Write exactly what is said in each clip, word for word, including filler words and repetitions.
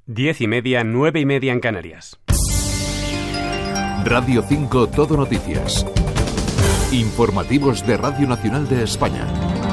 Diez y media, nueve y media en Canarias. Radio cinco Todo Noticias. Informativos de Radio Nacional de España.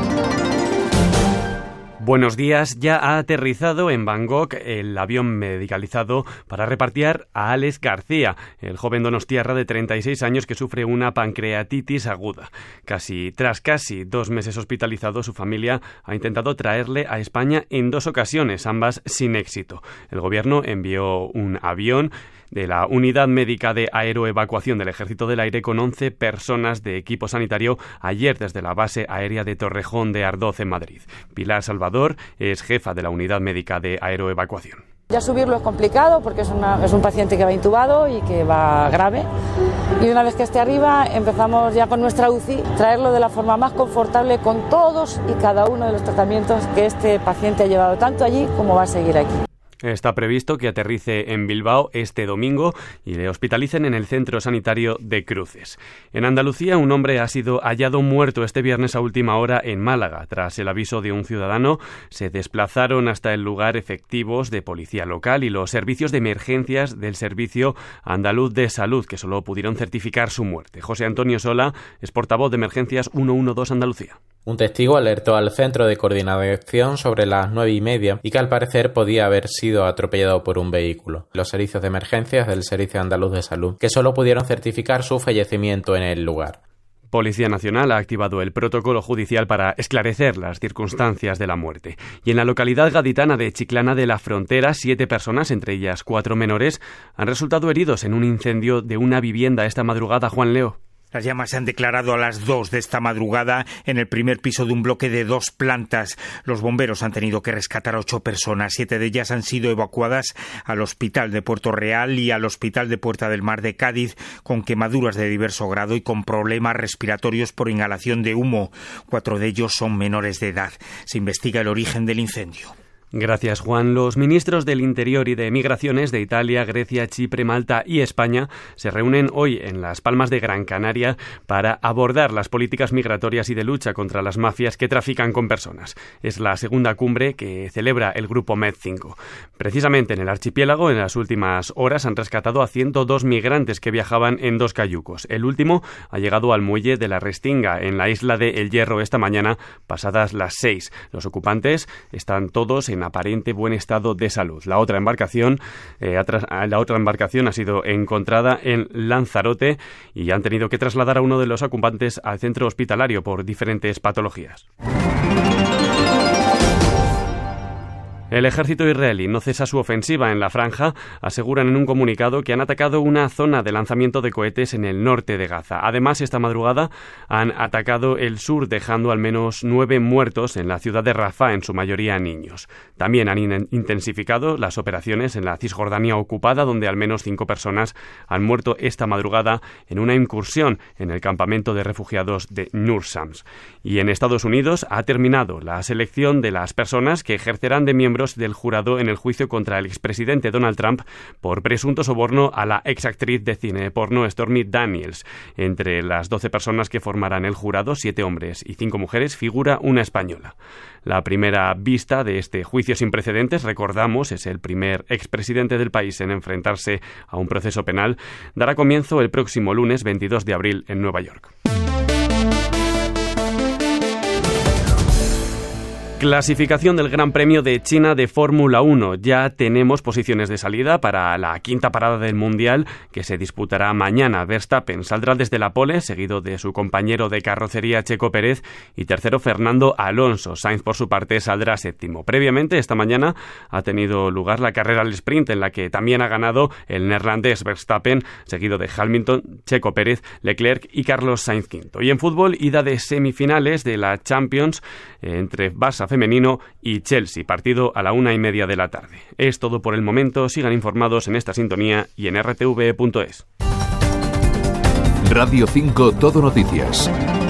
Buenos días. Ya ha aterrizado en Bangkok el avión medicalizado para repatriar a Alex García, el joven donostiarra de treinta y seis años que sufre una pancreatitis aguda. Casi, tras casi dos meses hospitalizado, su familia ha intentado traerle a España en dos ocasiones, ambas sin éxito. El gobierno envió un avión de la Unidad Médica de Aeroevacuación del Ejército del Aire con once personas de equipo sanitario ayer desde la base aérea de Torrejón de Ardoz en Madrid. Pilar Salvador es jefa de la Unidad Médica de Aeroevacuación. Ya subirlo es complicado porque es, una, es un paciente que va intubado y que va grave. Y una vez que esté arriba empezamos ya con nuestra U C I, traerlo de la forma más confortable con todos y cada uno de los tratamientos que este paciente ha llevado tanto allí como va a seguir aquí. Está previsto que aterrice en Bilbao este domingo y le hospitalicen en el centro sanitario de Cruces. En Andalucía, un hombre ha sido hallado muerto este viernes a última hora en Málaga. Tras el aviso de un ciudadano, se desplazaron hasta el lugar efectivos de policía local y los servicios de emergencias del Servicio Andaluz de Salud, que solo pudieron certificar su muerte. José Antonio Sola es portavoz de Emergencias ciento doce Andalucía. Un testigo alertó al centro de coordinación sobre las nueve y media y que al parecer podía haber sido atropellado por un vehículo. Los servicios de emergencias del Servicio Andaluz de Salud, que solo pudieron certificar su fallecimiento en el lugar. Policía Nacional ha activado el protocolo judicial para esclarecer las circunstancias de la muerte. Y en la localidad gaditana de Chiclana de la Frontera, siete personas, entre ellas cuatro menores, han resultado heridos en un incendio de una vivienda esta madrugada. Juan Leo. Las llamas se han declarado a las dos de esta madrugada en el primer piso de un bloque de dos plantas. Los bomberos han tenido que rescatar a ocho personas. Siete de ellas han sido evacuadas al Hospital de Puerto Real y al Hospital de Puerta del Mar de Cádiz con quemaduras de diverso grado y con problemas respiratorios por inhalación de humo. Cuatro de ellos son menores de edad. Se investiga el origen del incendio. Gracias, Juan. Los ministros del Interior y de Migraciones de Italia, Grecia, Chipre, Malta y España se reúnen hoy en Las Palmas de Gran Canaria para abordar las políticas migratorias y de lucha contra las mafias que trafican con personas. Es la segunda cumbre que celebra el Grupo Med cinco. Precisamente en el archipiélago, en las últimas horas han rescatado a ciento dos migrantes que viajaban en dos cayucos. El último ha llegado al muelle de la Restinga, en la isla de El Hierro, esta mañana, pasadas las seis. Los ocupantes están todos en aparente buen estado de salud. La otra embarcación, eh, atras, la otra embarcación ha sido encontrada en Lanzarote y han tenido que trasladar a uno de los ocupantes al centro hospitalario por diferentes patologías. El ejército israelí no cesa su ofensiva en la franja. Aseguran en un comunicado que han atacado una zona de lanzamiento de cohetes en el norte de Gaza. Además, esta madrugada han atacado el sur, dejando al menos nueve muertos en la ciudad de Rafah, en su mayoría niños. También han in- intensificado las operaciones en la Cisjordania ocupada, donde al menos cinco personas han muerto esta madrugada en una incursión en el campamento de refugiados de Nur Shams. Y en Estados Unidos ha terminado la selección de las personas que ejercerán de miembros del jurado en el juicio contra el expresidente Donald Trump por presunto soborno a la exactriz de cine porno Stormy Daniels. Entre las doce personas que formarán el jurado, siete hombres y cinco mujeres, figura una española. La primera vista de este juicio sin precedentes, recordamos, es el primer expresidente del país en enfrentarse a un proceso penal, dará comienzo el próximo lunes veintidós de abril en Nueva York. Clasificación del Gran Premio de China de Fórmula uno. Ya tenemos posiciones de salida para la quinta parada del Mundial, que se disputará mañana. Verstappen saldrá desde la pole, seguido de su compañero de carrocería Checo Pérez, y tercero Fernando Alonso. Sainz, por su parte, saldrá séptimo. Previamente, esta mañana, ha tenido lugar la carrera al sprint, en la que también ha ganado el neerlandés Verstappen, seguido de Hamilton, Checo Pérez, Leclerc y Carlos Sainz quinto. Y en fútbol, ida de semifinales de la Champions eh, entre Barça femenino y Chelsea, partido a la una y media de la tarde. Es todo por el momento. Sigan informados en esta sintonía y en r t v punto es. Radio cinco Todo Noticias.